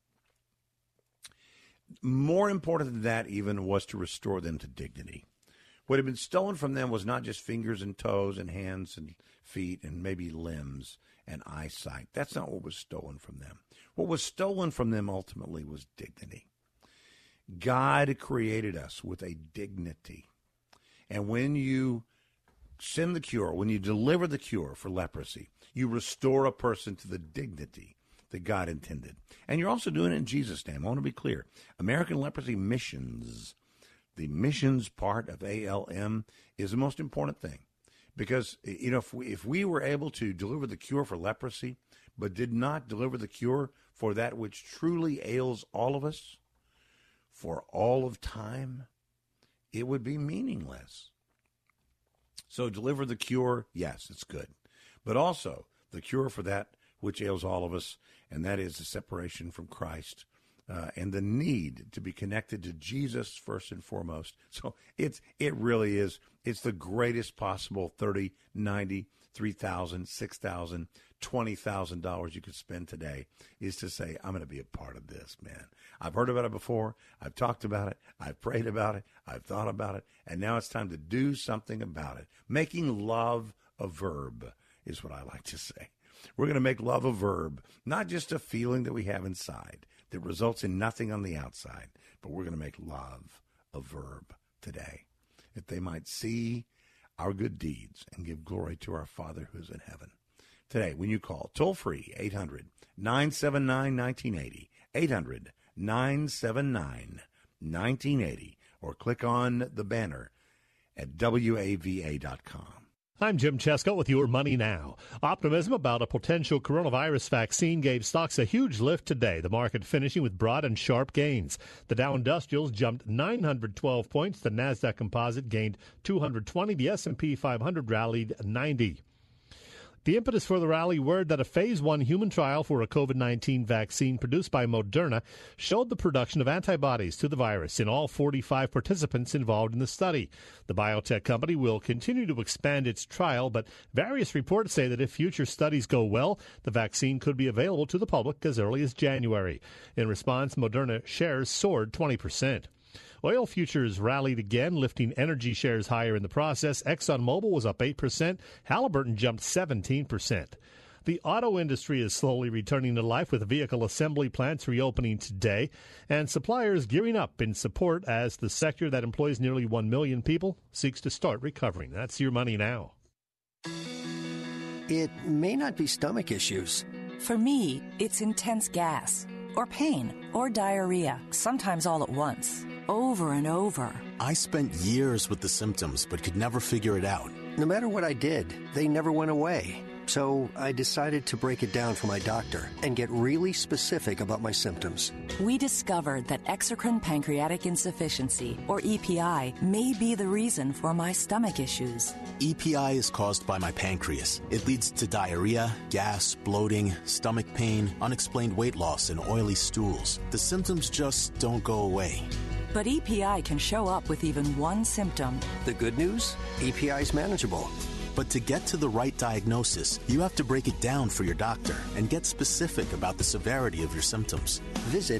more important than that even was to restore them to dignity. What had been stolen from them was not just fingers and toes and hands and feet and maybe limbs and eyesight. That's not what was stolen from them. What was stolen from them ultimately was dignity. God created us with a dignity. And when you send the cure, when you deliver the cure for leprosy, you restore a person to the dignity that God intended. And you're also doing it in Jesus' name. I want to be clear. American Leprosy Missions, the missions part of ALM, is the most important thing. Because, if we were able to deliver the cure for leprosy, but did not deliver the cure for that which truly ails all of us, for all of time, it would be meaningless. So deliver the cure, yes, it's good. But also the cure for that which ails all of us, and that is the separation from Christ and the need to be connected to Jesus first and foremost. So it really is. It's the greatest possible $30,000, $90,000, $3,000, $6,000, $20,000 you could spend today is to say, I'm going to be a part of this, man. I've heard about it before. I've talked about it. I've prayed about it. I've thought about it. And now it's time to do something about it. Making love a verb is what I like to say. We're going to make love a verb, not just a feeling that we have inside that results in nothing on the outside, but we're going to make love a verb today, that they might see our good deeds and give glory to our Father who's in heaven. Today, when you call, toll-free, 800-979-1980, 800-979-1980, or click on the banner at WAVA.com. I'm Jim Chesko with your Money Now. Optimism about a potential coronavirus vaccine gave stocks a huge lift today, the market finishing with broad and sharp gains. The Dow Industrials jumped 912 points. The Nasdaq Composite gained 220. The S&P 500 rallied 90. The impetus for the rally, word that a Phase 1 human trial for a COVID-19 vaccine produced by Moderna showed the production of antibodies to the virus in all 45 participants involved in the study. The biotech company will continue to expand its trial, but various reports say that if future studies go well, the vaccine could be available to the public as early as January. In response, Moderna shares soared 20%. Oil futures rallied again, lifting energy shares higher in the process. ExxonMobil was up 8%. Halliburton jumped 17%. The auto industry is slowly returning to life with vehicle assembly plants reopening today and suppliers gearing up in support as the sector that employs nearly 1 million people seeks to start recovering. That's your Money Now. It may not be stomach issues. For me, it's intense gas or pain or diarrhea, sometimes all at once, over and over. I spent years with the symptoms but could never figure it out. No matter what I did, they never went away. So I decided to break it down for my doctor and get really specific about my symptoms. We discovered that exocrine pancreatic insufficiency, or EPI, may be the reason for my stomach issues. EPI is caused by my pancreas. It leads to diarrhea, gas, bloating, stomach pain, unexplained weight loss, and oily stools. The symptoms just don't go away. But EPI can show up with even one symptom. The good news? EPI is manageable. But to get to the right diagnosis, you have to break it down for your doctor and get specific about the severity of your symptoms. Visit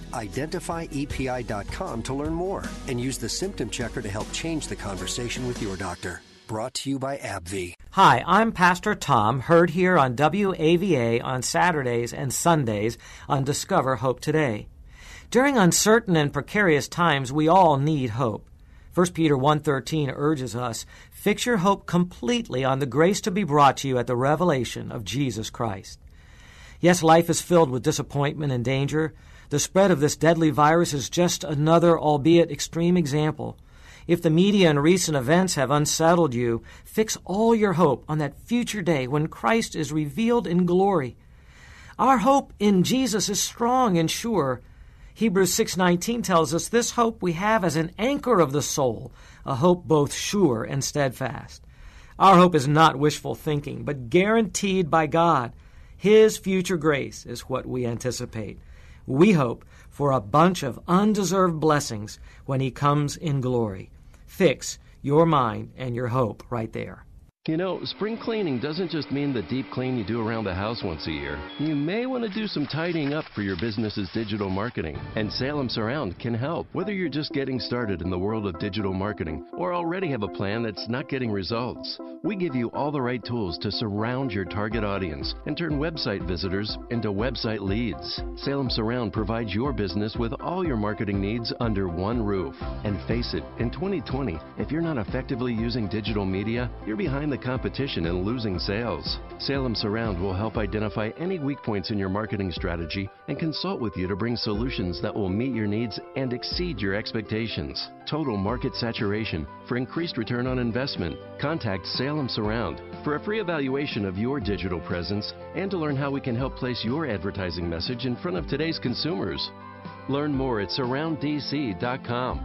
identifyepi.com to learn more and use the symptom checker to help change the conversation with your doctor. Brought to you by AbbVie. Hi, I'm Pastor Tom, heard here on WAVA on Saturdays and Sundays on Discover Hope Today. During uncertain and precarious times, we all need hope. 1 Peter 1:13 urges us, fix your hope completely on the grace to be brought to you at the revelation of Jesus Christ. Yes, life is filled with disappointment and danger. The spread of this deadly virus is just another, albeit extreme, example. If the media and recent events have unsettled you, fix all your hope on that future day when Christ is revealed in glory. Our hope in Jesus is strong and sure. Hebrews 6:19 tells us this hope we have as an anchor of the soul, a hope both sure and steadfast. Our hope is not wishful thinking, but guaranteed by God. His future grace is what we anticipate. We hope for a bunch of undeserved blessings when He comes in glory. Fix your mind and your hope right there. You know, spring cleaning doesn't just mean the deep clean you do around the house once a year. You may want to do some tidying up for your business's digital marketing, and Salem Surround can help. Whether you're just getting started in the world of digital marketing or already have a plan that's not getting results, we give you all the right tools to surround your target audience and turn website visitors into website leads. Salem Surround provides your business with all your marketing needs under one roof. And face it, in 2020, if you're not effectively using digital media, you're behind the competition and losing sales. Salem Surround will help identify any weak points in your marketing strategy and consult with you to bring solutions that will meet your needs and exceed your expectations. Total market saturation for increased return on investment. Contact Salem Surround for a free evaluation of your digital presence and to learn how we can help place your advertising message in front of today's consumers. Learn more at surrounddc.com.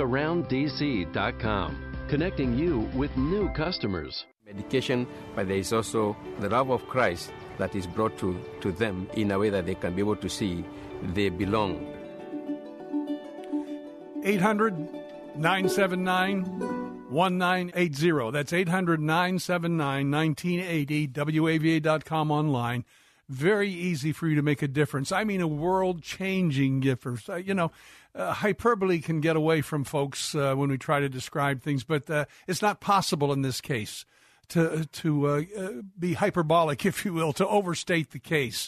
surrounddc.com. Connecting you with new customers. Medication, but there is also the love of Christ that is brought to them in a way that they can be able to see they belong. 800-979-1980. That's 800-979-1980, WAVA.com online. Very easy for you to make a difference. I mean, a world-changing difference. Hyperbole can get away from folks when we try to describe things, but it's not possible in this case to be hyperbolic, if you will, to overstate the case.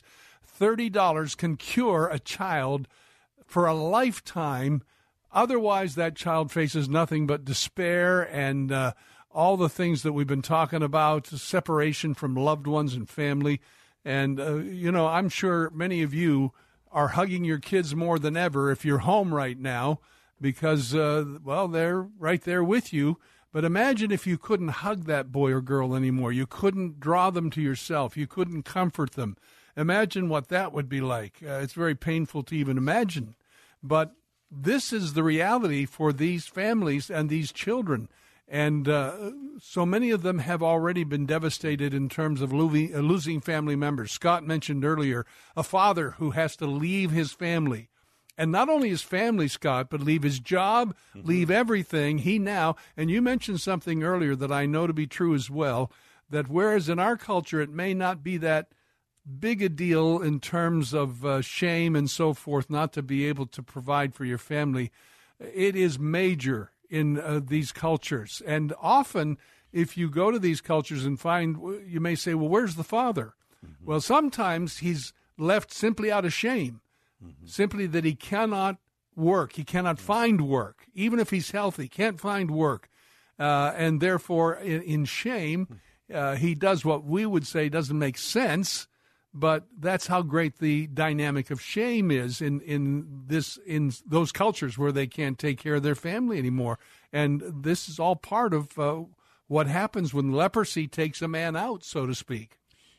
$30 can cure a child for a lifetime. Otherwise, that child faces nothing but despair and all the things that we've been talking about, separation from loved ones and family. And, I'm sure many of you are hugging your kids more than ever if you're home right now because, they're right there with you. But imagine if you couldn't hug that boy or girl anymore. You couldn't draw them to yourself. You couldn't comfort them. Imagine what that would be like. It's very painful to even imagine. But this is the reality for these families and these children. And so many of them have already been devastated in terms of losing family members. Scott mentioned earlier a father who has to leave his family. And not only his family, Scott, but leave his job, leave everything. And you mentioned something earlier that I know to be true as well, that whereas in our culture it may not be that big a deal in terms of shame and so forth, not to be able to provide for your family, it is major in these cultures. And often, if you go to these cultures and you may say, well, where's the father? Mm-hmm. Well, sometimes he's left simply out of shame, simply that he cannot work. He cannot find work. Even if he's healthy, can't find work. And therefore, in shame, he does what we would say doesn't make sense. But that's how great the dynamic of shame is in those cultures where they can't take care of their family anymore. And this is all part of what happens when leprosy takes a man out, so to speak.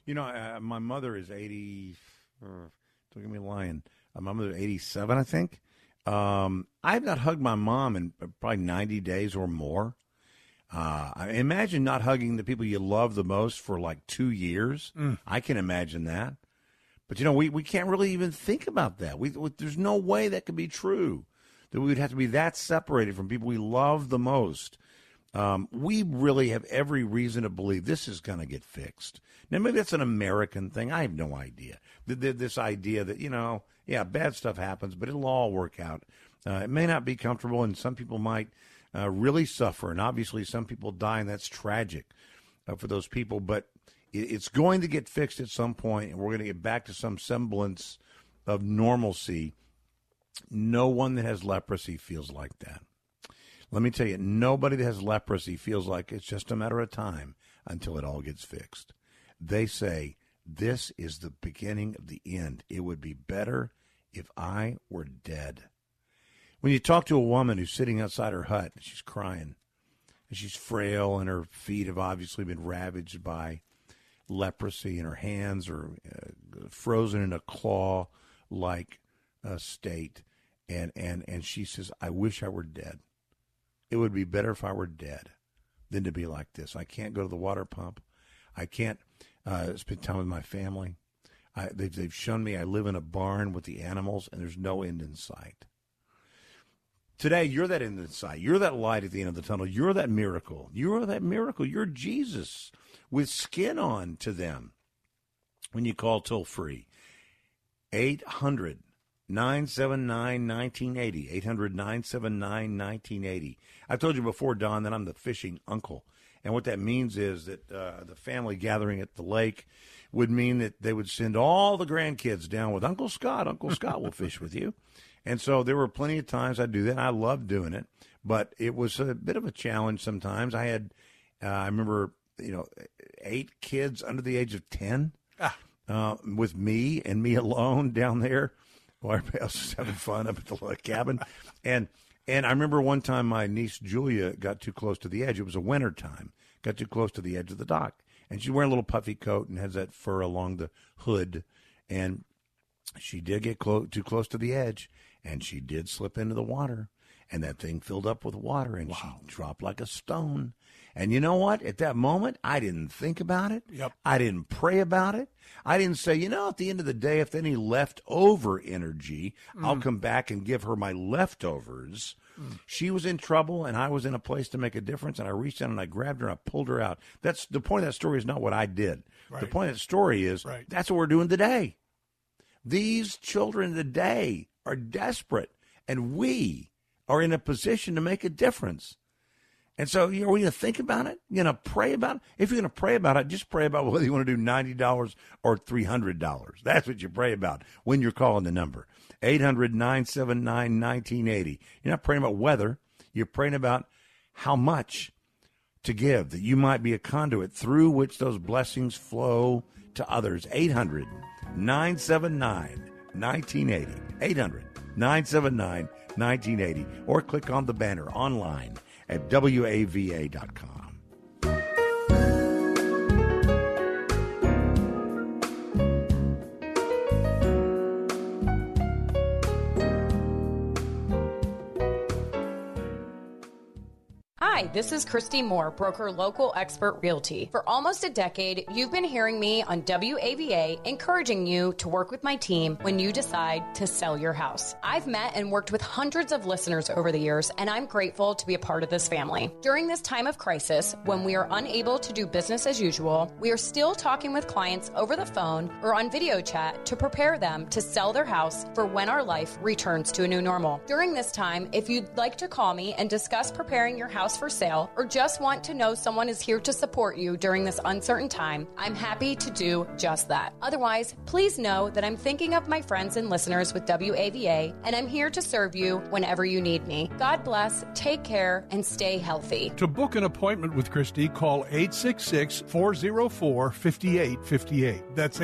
You know, my mother is 80. Don't get me lying. My mother is 87, I think. I have not hugged my mom in probably 90 days or more. Imagine not hugging the people you love the most for like 2 years. I can imagine that. But, you know, we can't really even think about that. There's no way that could be true, that we would have to be that separated from people we love the most. We really have every reason to believe this is going to get fixed. Now, maybe that's an American thing. I have no idea. This idea that, you know, yeah, bad stuff happens, but it'll all work out. It may not be comfortable, and some people might really suffer, and obviously some people die, and that's tragic for those people. But it's going to get fixed at some point, and we're going to get back to some semblance of normalcy. No one that has leprosy feels like that. Let me tell you, nobody that has leprosy feels like it's just a matter of time until it all gets fixed. They say, this is the beginning of the end. It would be better if I were dead. When you talk to a woman who's sitting outside her hut, and she's crying, and she's frail, and her feet have obviously been ravaged by leprosy, and her hands are frozen in a claw-like state, and she says, I wish I were dead. It would be better if I were dead than to be like this. I can't go to the water pump. I can't spend time with my family. They've shown me I live in a barn with the animals, and there's no end in sight. Today, you're that end in sight. You're that light at the end of the tunnel. You're that miracle. You're that miracle. You're Jesus with skin on to them. When you call toll-free, 800-979-1980, 800-979-1980. I've told you before, Don, that I'm the fishing uncle. And what that means is that the family gathering at the lake would mean that they would send all the grandkids down with Uncle Scott. Uncle Scott will fish with you. And so there were plenty of times I'd do that. I loved doing it. But it was a bit of a challenge sometimes. I had, I remember, 8 kids under the age of 10 with me and me alone down there while everybody else was having fun up at the cabin. And I remember one time my niece Julia got too close to the edge. It was a winter time. Got too close to the edge of the dock. And she's wearing a little puffy coat and has that fur along the hood. And she did get too close to the edge, and she did slip into the water. And that thing filled up with water, and she dropped like a stone. And you know what? At that moment, I didn't think about it. Yep. I didn't pray about it. I didn't say, at the end of the day, if any leftover energy, I'll come back and give her my leftovers. She was in trouble, and I was in a place to make a difference, and I reached out and I grabbed her and I pulled her out. That's the point of that story is not what I did. Right. The point of that story is that's what we're doing today. These children today are desperate, and we are in a position to make a difference. And so, are we going to think about it? You're going to pray about it? If you're going to pray about it, just pray about whether you want to do $90 or $300. That's what you pray about when you're calling the number. 800-979-1980. You're not praying about whether. You're praying about how much to give, that you might be a conduit through which those blessings flow to others. 800-979-1980. 800-979-1980. Or click on the banner online at WAVA.com. Hi, this is Christy Moore, broker local expert realty. For almost a decade, you've been hearing me on WAVA encouraging you to work with my team when you decide to sell your house. I've met and worked with hundreds of listeners over the years, and I'm grateful to be a part of this family. During this time of crisis, when we are unable to do business as usual, we are still talking with clients over the phone or on video chat to prepare them to sell their house for when our life returns to a new normal. During this time, if you'd like to call me and discuss preparing your house for sale or just want to know someone is here to support you during this uncertain time, I'm happy to do just that. Otherwise, please know that I'm thinking of my friends and listeners with WAVA, and I'm here to serve you whenever you need me. God bless, take care, and stay healthy. To book an appointment with Christy, call 866-404-5858. That's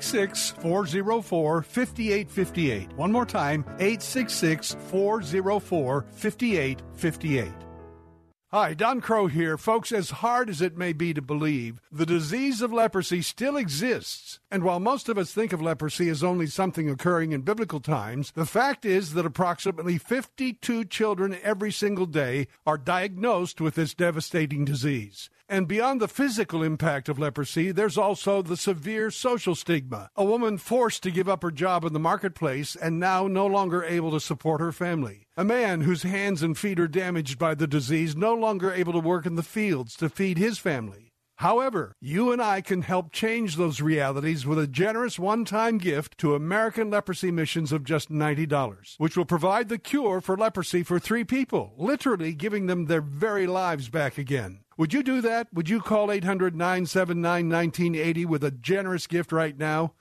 866-404-5858. One more time, 866-404-5858. Hi, Don Crow here. Folks, as hard as it may be to believe, the disease of leprosy still exists. And while most of us think of leprosy as only something occurring in biblical times, the fact is that approximately 52 children every single day are diagnosed with this devastating disease. And beyond the physical impact of leprosy, there's also the severe social stigma. A woman forced to give up her job in the marketplace and now no longer able to support her family. A man whose hands and feet are damaged by the disease no longer able to work in the fields to feed his family. However, you and I can help change those realities with a generous one-time gift to American Leprosy Missions of just $90, which will provide the cure for leprosy for 3 people, literally giving them their very lives back again. Would you do that? Would you call 800-979-1980 with a generous gift right now?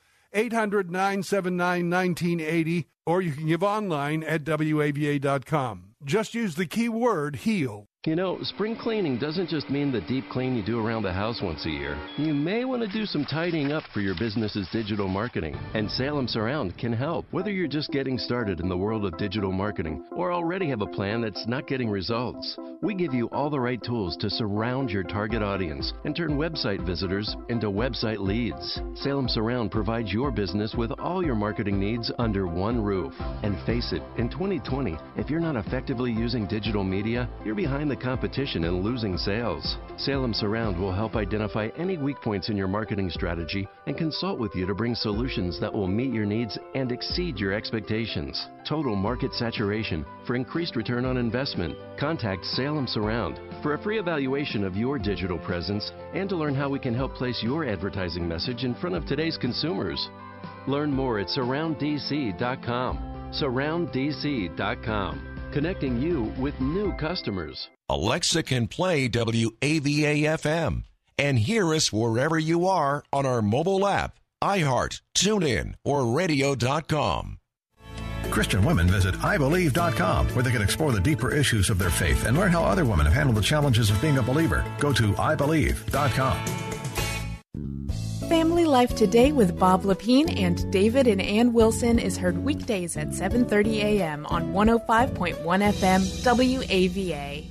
800-979-1980, or you can give online at WAVA.com. Just use the keyword HEAL. You know, spring cleaning doesn't just mean the deep clean you do around the house once a year. You may want to do some tidying up for your business's digital marketing, and Salem Surround can help. Whether you're just getting started in the world of digital marketing or already have a plan that's not getting results, we give you all the right tools to surround your target audience and turn website visitors into website leads. Salem Surround provides your business with all your marketing needs under one roof. And face it, in 2020, if you're not effectively using digital media, you're behind the competition and losing sales. Salem Surround will help identify any weak points in your marketing strategy and consult with you to bring solutions that will meet your needs and exceed your expectations. Total market saturation for increased return on investment. Contact Salem Surround for a free evaluation of your digital presence and to learn how we can help place your advertising message in front of today's consumers. Learn more at surrounddc.com. surrounddc.com. Connecting you with new customers. Alexa can play WAVA-FM and hear us wherever you are on our mobile app, iHeart, TuneIn, or radio.com. Christian women visit IBelieve.com, where they can explore the deeper issues of their faith and learn how other women have handled the challenges of being a believer. Go to IBelieve.com. Family Life Today with Bob Lepine and David and Ann Wilson is heard weekdays at 7:30 a.m. on 105.1 FM WAVA.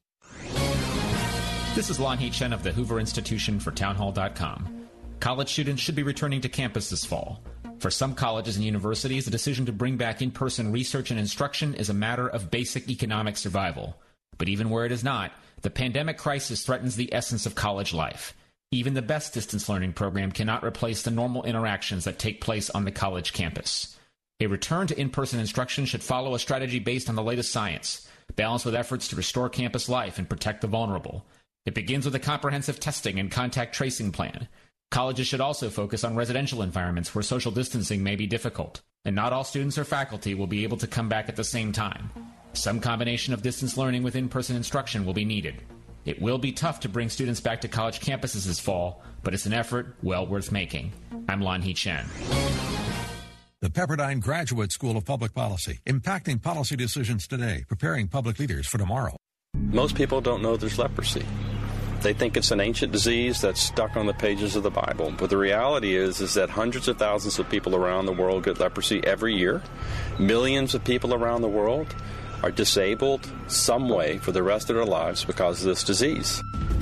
This is Lon Hee Chen of the Hoover Institution for Townhall.com. College students should be returning to campus this fall. For some colleges and universities, the decision to bring back in-person research and instruction is a matter of basic economic survival. But even where it is not, the pandemic crisis threatens the essence of college life. Even the best distance learning program cannot replace the normal interactions that take place on the college campus. A return to in-person instruction should follow a strategy based on the latest science, balanced with efforts to restore campus life and protect the vulnerable. It begins with a comprehensive testing and contact tracing plan. Colleges should also focus on residential environments where social distancing may be difficult, and not all students or faculty will be able to come back at the same time. Some combination of distance learning with in-person instruction will be needed. It will be tough to bring students back to college campuses this fall, but it's an effort well worth making. I'm Lon Hee Chen. The Pepperdine Graduate School of Public Policy, impacting policy decisions today, preparing public leaders for tomorrow. Most people don't know there's leprosy. They think it's an ancient disease that's stuck on the pages of the Bible. But the reality is that hundreds of thousands of people around the world get leprosy every year. Millions of people around the world are disabled some way for the rest of their lives because of this disease.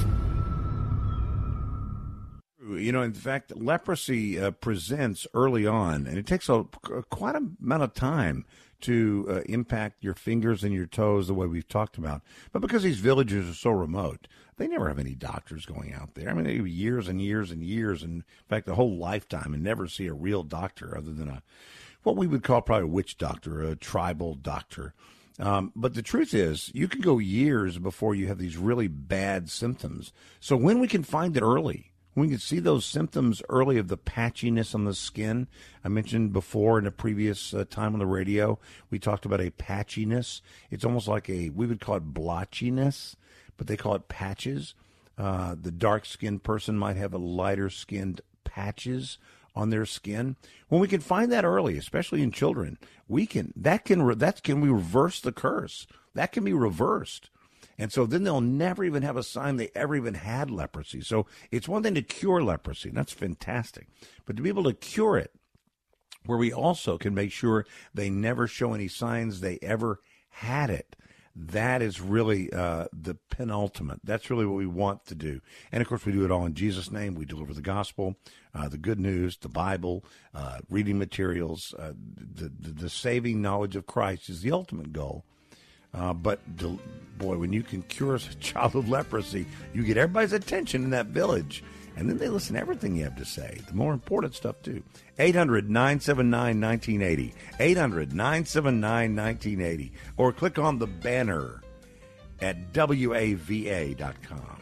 You know, in fact, leprosy presents early on, and it takes quite a amount of time to impact your fingers and your toes the way we've talked about. But because these villages are so remote, they never have any doctors going out there. I mean, they have years and years and years, and in fact, a whole lifetime, and never see a real doctor other than what we would call probably a witch doctor, a tribal doctor. But the truth is, you can go years before you have these really bad symptoms. So when we can find it early, we can see those symptoms early of the patchiness on the skin. I mentioned before in a previous time on the radio, we talked about a patchiness. It's almost like we would call it blotchiness, but they call it patches. The dark-skinned person might have a lighter-skinned patches on their skin. When we can find that early, especially in children, we can reverse the curse. That can be reversed. And so then they'll never even have a sign they ever even had leprosy. So it's one thing to cure leprosy, and that's fantastic. But to be able to cure it, where we also can make sure they never show any signs they ever had it, that is really the penultimate. That's really what we want to do. And, of course, we do it all in Jesus' name. We deliver the gospel, the good news, the Bible, reading materials. The saving knowledge of Christ is the ultimate goal. But, boy, when you can cure a child of leprosy, you get everybody's attention in that village. And then they listen to everything you have to say, the more important stuff, too. 800-979-1980. 800-979-1980. Or click on the banner at WAVA.com.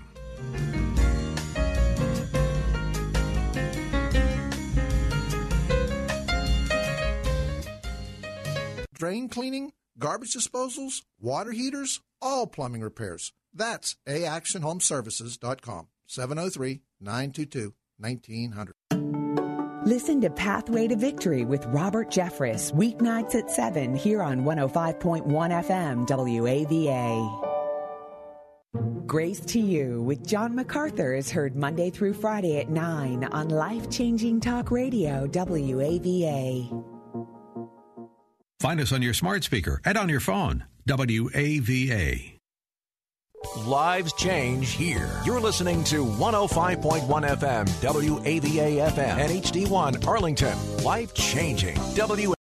Drain cleaning, garbage disposals, water heaters, all plumbing repairs. That's AActionHomeservices.com. 703-922-1900. Listen to Pathway to Victory with Robert Jeffress, weeknights at 7 here on 105.1 FM WAVA. Grace to You with John MacArthur is heard Monday through Friday at 9 on Life-Changing Talk Radio WAVA. Find us on your smart speaker and on your phone. WAVA. Lives change here. You're listening to 105.1 FM, WAVA FM, and HD1 Arlington. Life changing.